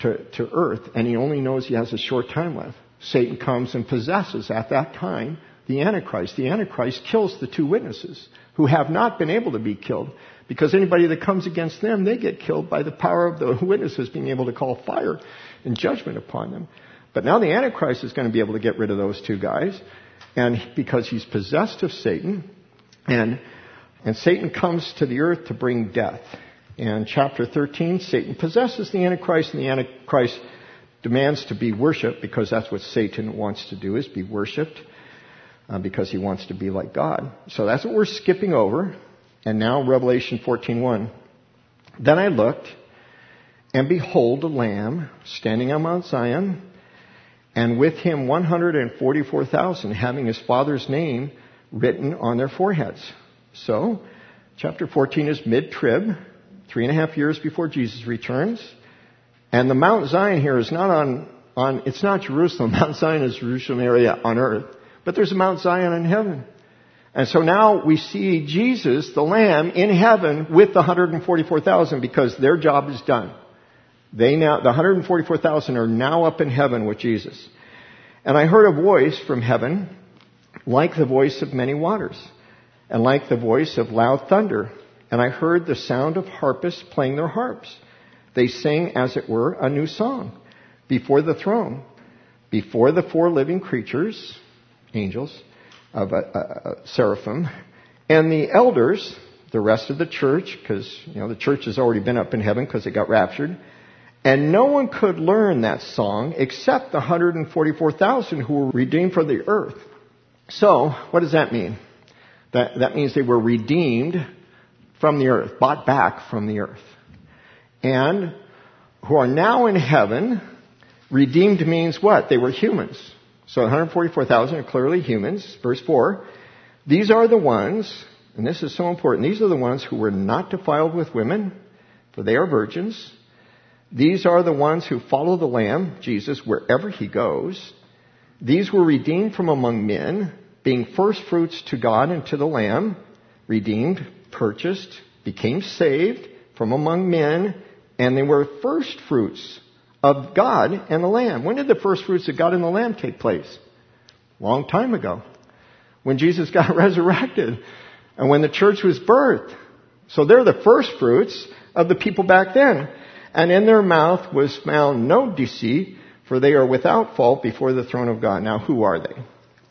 to earth, and he only knows he has a short time left. Satan comes and possesses at that time the Antichrist. The Antichrist kills the two witnesses who have not been able to be killed, because anybody that comes against them, they get killed by the power of the witnesses being able to call fire and judgment upon them. But now the Antichrist is going to be able to get rid of those two guys, and because he's possessed of Satan, and Satan comes to the earth to bring death. In chapter 13, Satan possesses the Antichrist, and the Antichrist demands to be worshipped, because that's what Satan wants to do, is be worshipped, because he wants to be like God. So that's what we're skipping over. And now Revelation 14:1. Then I looked, and behold, a Lamb standing on Mount Zion, and with him 144,000, having his Father's name written on their foreheads. So, chapter 14 is mid-trib, 3.5 years before Jesus returns. And the Mount Zion here is not it's not Jerusalem. Mount Zion is Jerusalem area on earth. But there's a Mount Zion in heaven. And so now we see Jesus, the Lamb, in heaven with the 144,000, because their job is done. The 144,000 are now up in heaven with Jesus. And I heard a voice from heaven, like the voice of many waters, and like the voice of loud thunder. And I heard the sound of harpists playing their harps. They sang, as it were, a new song before the throne, before the four living creatures, angels, of seraphim, and the elders, the rest of the church, because the church has already been up in heaven because it got raptured. And no one could learn that song except the 144,000 who were redeemed from the earth. So, what does that mean? That means they were redeemed from the earth, bought back from the earth. And who are now in heaven. Redeemed means what? They were humans. So 144,000 are clearly humans. Verse 4, these are the ones, and this is so important, these are the ones who were not defiled with women, for they are virgins. These are the ones who follow the Lamb, Jesus, wherever he goes. These were redeemed from among men, being first fruits to God and to the Lamb, redeemed, purchased, became saved from among men, and they were first fruits of God and the Lamb. When did the first fruits of God and the Lamb take place? Long time ago. When Jesus got resurrected and when the church was birthed. So they're the first fruits of the people back then. And in their mouth was found no deceit, for they are without fault before the throne of God. Now, who are they?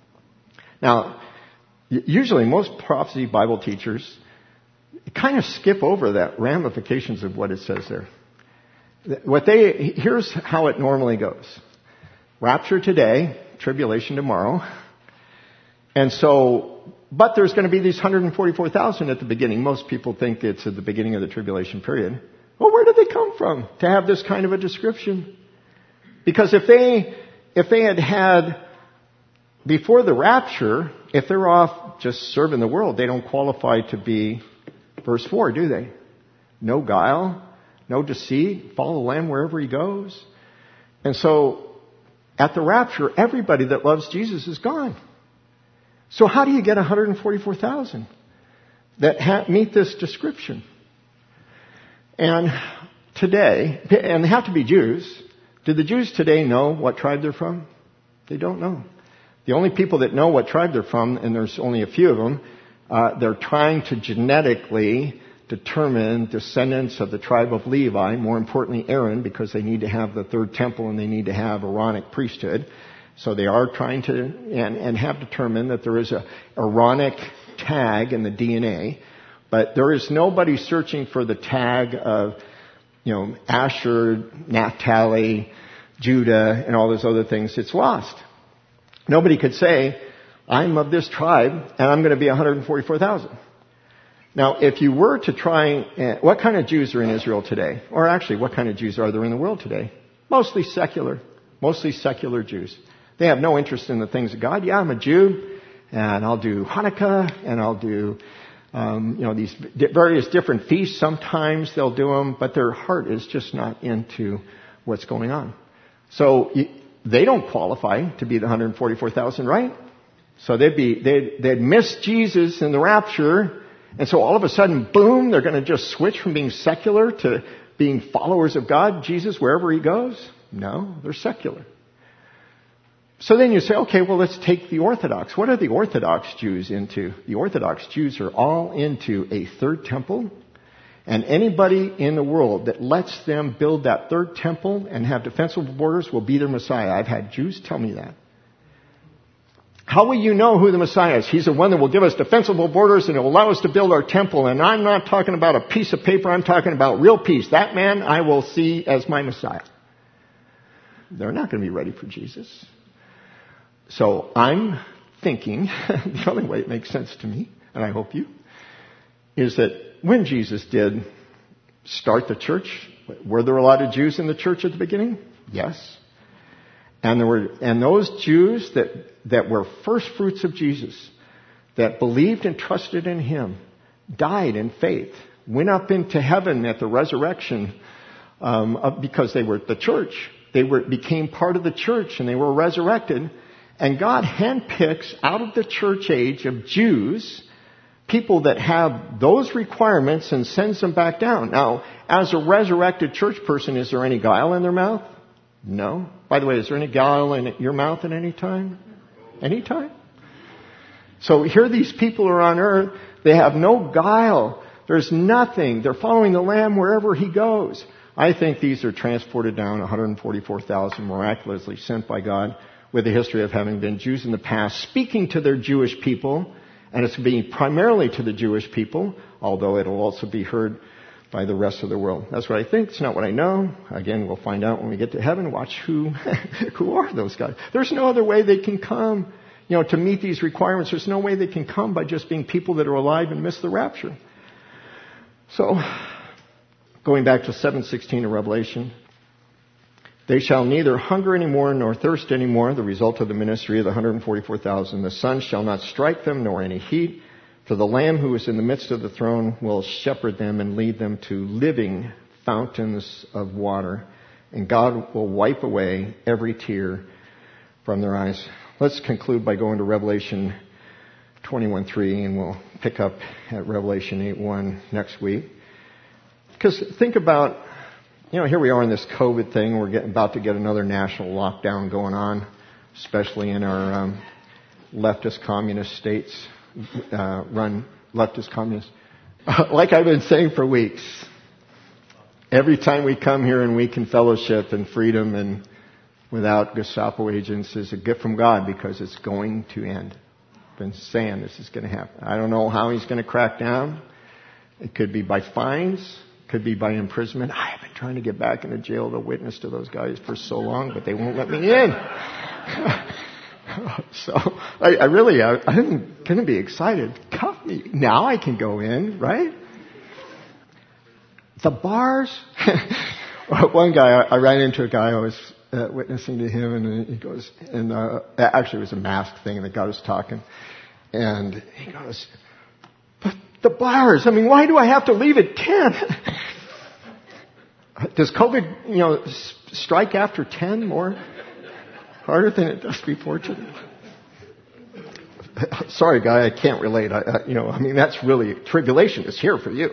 Now, usually most prophecy Bible teachers kind of skip over that ramifications of what it says there. Here's how it normally goes. Rapture today, tribulation tomorrow. And so, but there's going to be these 144,000 at the beginning. Most people think it's at the beginning of the tribulation period. Well, where did they come from to have this kind of a description? Because if they had before the rapture, if they're off just serving the world, they don't qualify to be verse 4, do they? No guile. No deceit, follow the Lamb wherever he goes. And so, at the rapture, everybody that loves Jesus is gone. So how do you get 144,000 that meet this description? And today, and they have to be Jews. Do the Jews today know what tribe they're from? They don't know. The only people that know what tribe they're from, and there's only a few of them, they're trying to genetically determine descendants of the tribe of Levi, more importantly Aaron, because they need to have the third temple and they need to have Aaronic priesthood. So they are trying to, and have determined that there is a Aaronic tag in the DNA, but there is nobody searching for the tag of, Asher, Naphtali, Judah, and all those other things. It's lost. Nobody could say, I'm of this tribe and I'm going to be 144,000. Now, if you were to try, what kind of Jews are in Israel today? Or actually, what kind of Jews are there in the world today? Mostly secular Jews. They have no interest in the things of God. Yeah, I'm a Jew, and I'll do Hanukkah, and I'll do, these various different feasts. Sometimes they'll do them, but their heart is just not into what's going on. So they don't qualify to be the 144,000, right? So they'd miss Jesus in the rapture, And so all of a sudden, boom, they're going to just switch from being secular to being followers of God, Jesus, wherever he goes? No, they're secular. So then you say, okay, well, let's take the Orthodox. What are the Orthodox Jews into? The Orthodox Jews are all into a third temple. And anybody in the world that lets them build that third temple and have defensible borders will be their Messiah. I've had Jews tell me that. How will you know who the Messiah is? He's the one that will give us defensible borders and will allow us to build our temple. And I'm not talking about a piece of paper. I'm talking about real peace. That man I will see as my Messiah. They're not going to be ready for Jesus. So I'm thinking, the only way it makes sense to me, and I hope you, is that when Jesus did start the church, were there a lot of Jews in the church at the beginning? Yes. And those Jews that were first fruits of Jesus, that believed and trusted in him, died in faith, went up into heaven at the resurrection because they were the church. They became part of the church and they were resurrected. And God handpicks out of the church age of Jews people that have those requirements and sends them back down. Now, as a resurrected church person, is there any guile in their mouth? No. By the way, is there any guile in your mouth at any time? Any time? So here these people are on earth. They have no guile. There's nothing. They're following the Lamb wherever he goes. I think these are transported down, 144,000 miraculously sent by God, with a history of having been Jews in the past, speaking to their Jewish people, and it's being primarily to the Jewish people, although it'll also be heard by the rest of the world. That's what I think. It's not what I know. Again, we'll find out when we get to heaven. Watch who are those guys. There's no other way they can come, to meet these requirements. There's no way they can come by just being people that are alive and miss the rapture. So, going back to 7:16 of Revelation, they shall neither hunger anymore nor thirst anymore, the result of the ministry of the 144,000. The sun shall not strike them, nor any heat. For the Lamb who is in the midst of the throne will shepherd them and lead them to living fountains of water. And God will wipe away every tear from their eyes. Let's conclude by going to Revelation 21:3, and we'll pick up at Revelation 8:1 next week. Because think about, here we are in this COVID thing. We're about to get another national lockdown going on, especially in our leftist communist states, run leftist communists. Like I've been saying for weeks, every time we come here and we can fellowship and freedom and without Gestapo agents is a gift from God, because it's going to end. I've been saying this is going to happen. I don't know how he's going to crack down. It could be by fines. Could be by imprisonment. I have been trying to get back into jail to witness to those guys for so long, but they won't let me in. So I'm going to be excited. Now I can go in, right? The bars. One guy, I ran into a guy. I was witnessing to him, and he goes, and actually it was a mask thing, and the guy was talking, and he goes, the bars. Why do I have to leave at 10? Does COVID, strike after 10 more harder than it does before today? Sorry, guy, I can't relate. That's really, tribulation is here for you.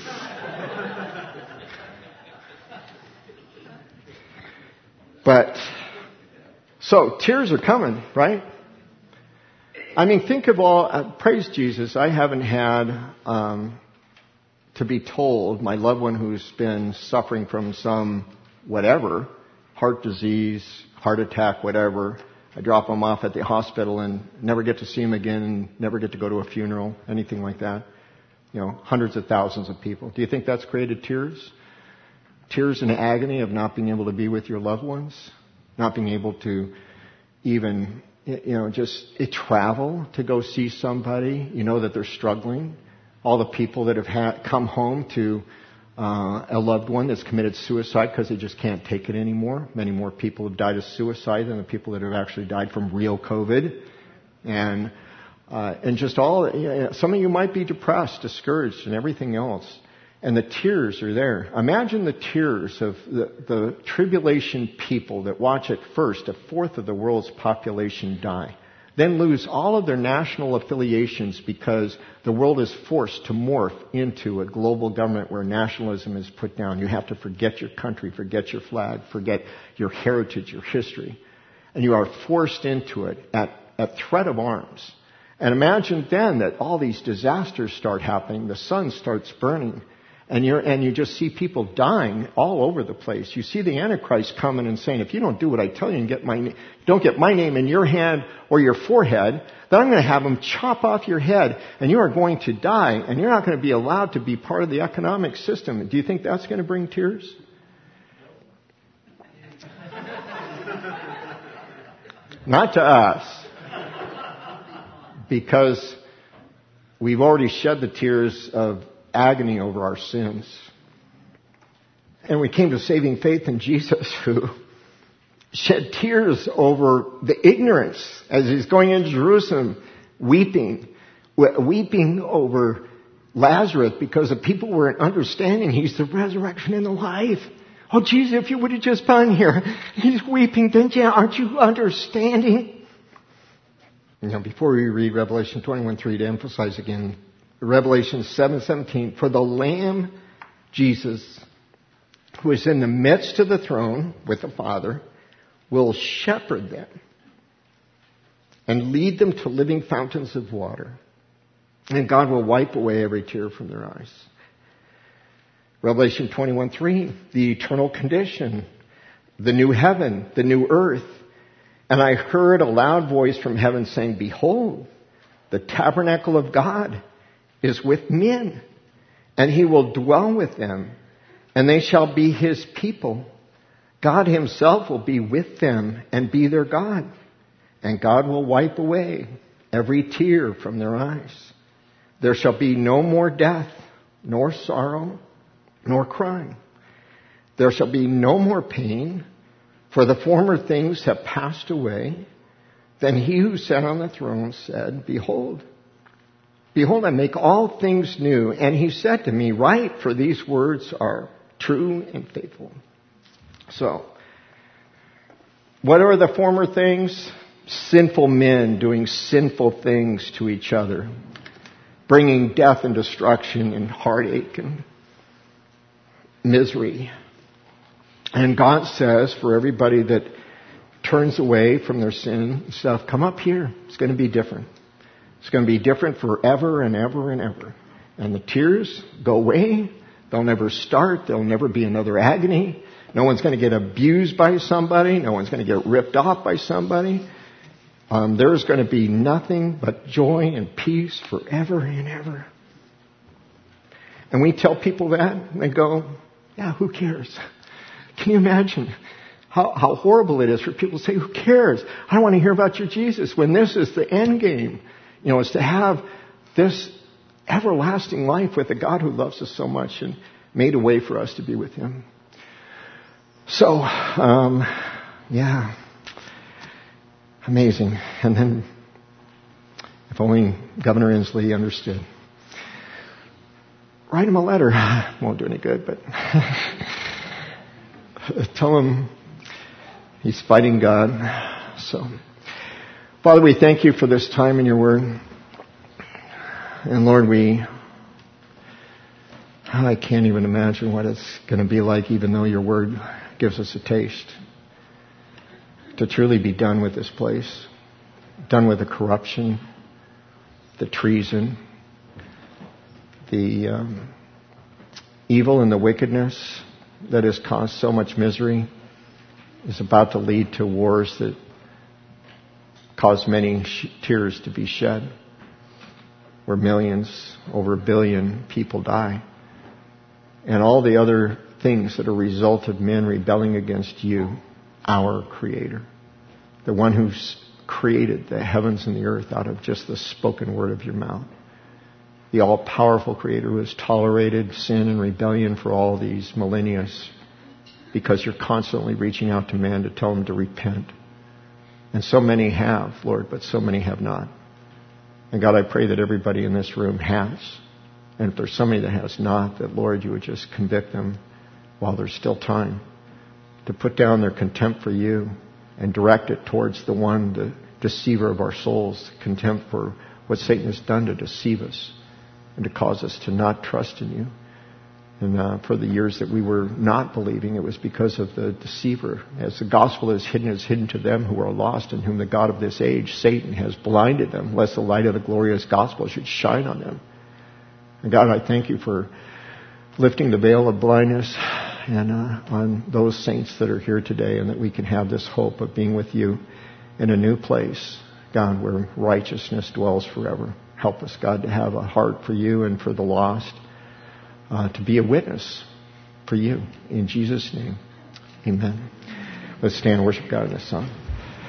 But, so tears are coming, right? Think of all, praise Jesus, I haven't had to be told, my loved one who's been suffering from some whatever, heart disease, heart attack, whatever, I drop them off at the hospital and never get to see him again, and never get to go to a funeral, anything like that. Hundreds of thousands of people. Do you think that's created tears? Tears and agony of not being able to be with your loved ones? Not being able to even just travel to go see somebody, that they're struggling. All the people that have come home to a loved one that's committed suicide because they just can't take it anymore. Many more people have died of suicide than the people that have actually died from real COVID. And just all, some of you might be depressed, discouraged, and everything else. And the tears are there. Imagine the tears of the tribulation people that watch at first a fourth of the world's population die. then lose all of their national affiliations because the world is forced to morph into a global government where nationalism is put down. You have to forget your country, forget your flag, forget your heritage, your history. And you are forced into it at threat of arms. And imagine then that all these disasters start happening, the sun starts burning, and you just see people dying all over the place. You see the Antichrist coming and saying, if you don't do what I tell you and don't get my name in your hand or your forehead, then I'm going to have them chop off your head, and you are going to die, and you're not going to be allowed to be part of the economic system. Do you think that's going to bring tears? Not to us. Because we've already shed the tears of agony over our sins. And we came to saving faith in Jesus, who shed tears over the ignorance as he's going into Jerusalem, weeping over Lazarus because the people weren't understanding he's the resurrection and the life. Oh, Jesus, if you would have just been here. He's weeping, aren't you understanding? Now, before we read Revelation 21:3, to emphasize again, Revelation 7:17, for the Lamb, Jesus, who is in the midst of the throne with the Father, will shepherd them and lead them to living fountains of water. And God will wipe away every tear from their eyes. Revelation 21:3, the eternal condition, the new heaven, the new earth. And I heard a loud voice from heaven saying, behold, the tabernacle of God is with men, and he will dwell with them, and they shall be his people. God himself will be with them and be their God, and God will wipe away every tear from their eyes. There shall be no more death, nor sorrow, nor crying. There shall be no more pain, for the former things have passed away. Then he who sat on the throne said, behold, I make all things new. And he said to me, write, for these words are true and faithful. So, what are the former things? Sinful men doing sinful things to each other, bringing death and destruction and heartache and misery. And God says, for everybody that turns away from their sin and stuff, come up here. It's going to be different. It's going to be different forever and ever and ever. And the tears go away. They'll never start. There'll never be another agony. No one's going to get abused by somebody. No one's going to get ripped off by somebody. There's going to be nothing but joy and peace forever and ever. And we tell people that, and they go, yeah, who cares? Can you imagine how horrible it is for people to say, who cares? I don't want to hear about your Jesus, when this is the end game. You know, is to have this everlasting life with a God who loves us so much and made a way for us to be with him. So, yeah, amazing. And then, if only Governor Inslee understood. Write him a letter. Won't do any good, but tell him he's fighting God. So, Father, we thank you for this time in your word. And Lord, I can't even imagine what it's going to be like, even though your word gives us a taste, to truly be done with this place, done with the corruption, the treason, the evil and the wickedness that has caused so much misery, is about to lead to wars that cause many tears to be shed, where millions, over 1 billion people die, and all the other things that are a result of men rebelling against you, our Creator, the one who's created the heavens and the earth out of just the spoken word of your mouth, the all-powerful Creator who has tolerated sin and rebellion for all these millennia, because you're constantly reaching out to man to tell them to repent. And so many have, Lord, but so many have not. And God, I pray that everybody in this room has. And if there's somebody that has not, that, Lord, you would just convict them while there's still time to put down their contempt for you and direct it towards the one, the deceiver of our souls, contempt for what Satan has done to deceive us and to cause us to not trust in you. And for the years that we were not believing, it was because of the deceiver. As the gospel is hidden to them who are lost, in whom the God of this age, Satan, has blinded them, lest the light of the glorious gospel should shine on them. And God, I thank you for lifting the veil of blindness and on those saints that are here today, and that we can have this hope of being with you in a new place, God, where righteousness dwells forever. Help us, God, to have a heart for you and for the lost, to be a witness for you. In Jesus' name, amen. Let's stand and worship God in this song.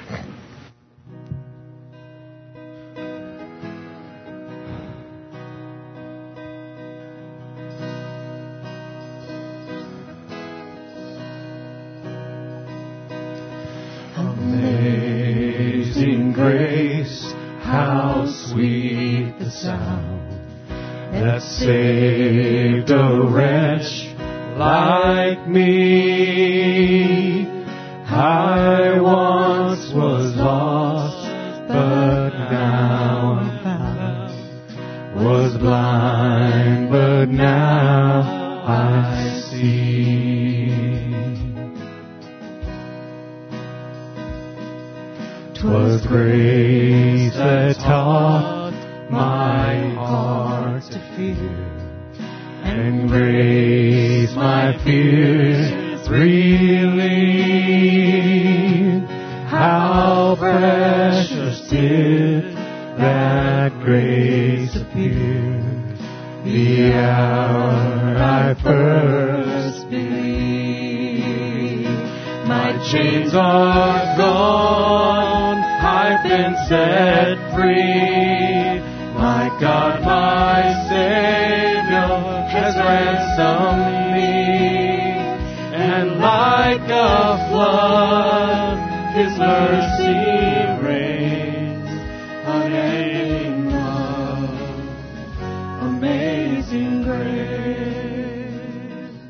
Amazing grace, how sweet the sound that saved a wretch like me. I once was lost, but now I'm found. Was blind, but now I see. 'Twas grace that taught my heart to fear, and grace my fears relieved. How precious did that grace appear, the hour I first believed. My chains are gone, I've been set free. My God, my Savior, has ransomed me. And like a flood, His mercy reigns. Unending love, amazing grace.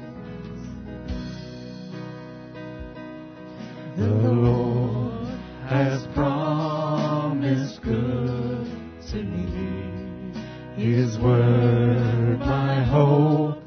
The Lord has promised good to me. His word my hope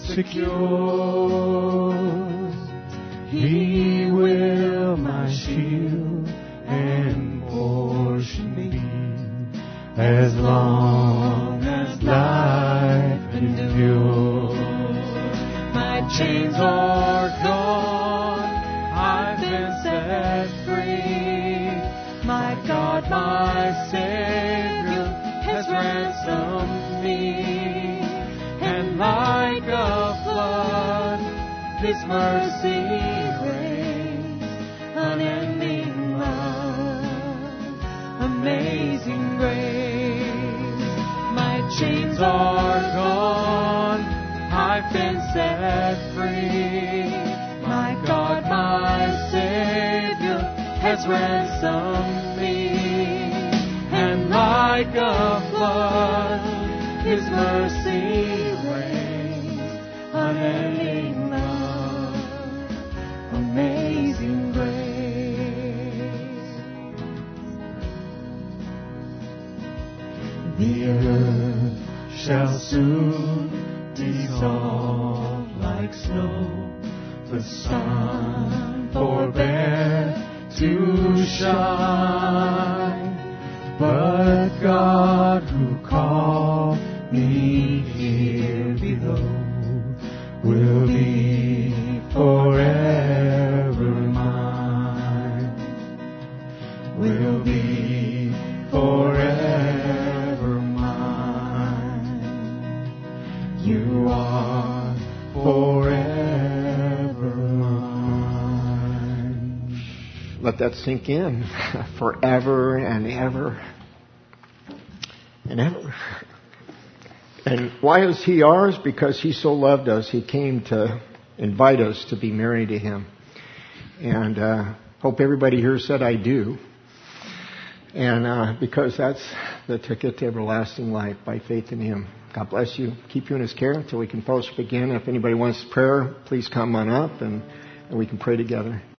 secures. He will my shield and portion be, as long as life endures. My chains are gone, I've been set free. My God, my Savior, has ransomed me. And like a flood, His mercy reigns. Unending love, amazing grace. My chains are gone, I've been set free. My God, my Savior, has ransomed me. And like a flood, His mercy reigns. Unending love, amazing grace. The earth shall soon dissolve like snow. The sun forbear to shine. But God who called me here below will be forever mine. Will be forever mine. You are forever mine. Let that sink in. Forever and ever and ever. And why is He ours? Because He so loved us, He came to invite us to be married to Him. And hope everybody here said, I do. And because that's the ticket to everlasting life, by faith in Him. God bless you. Keep you in His care until we can fellowship again. If anybody wants prayer, please come on up and we can pray together.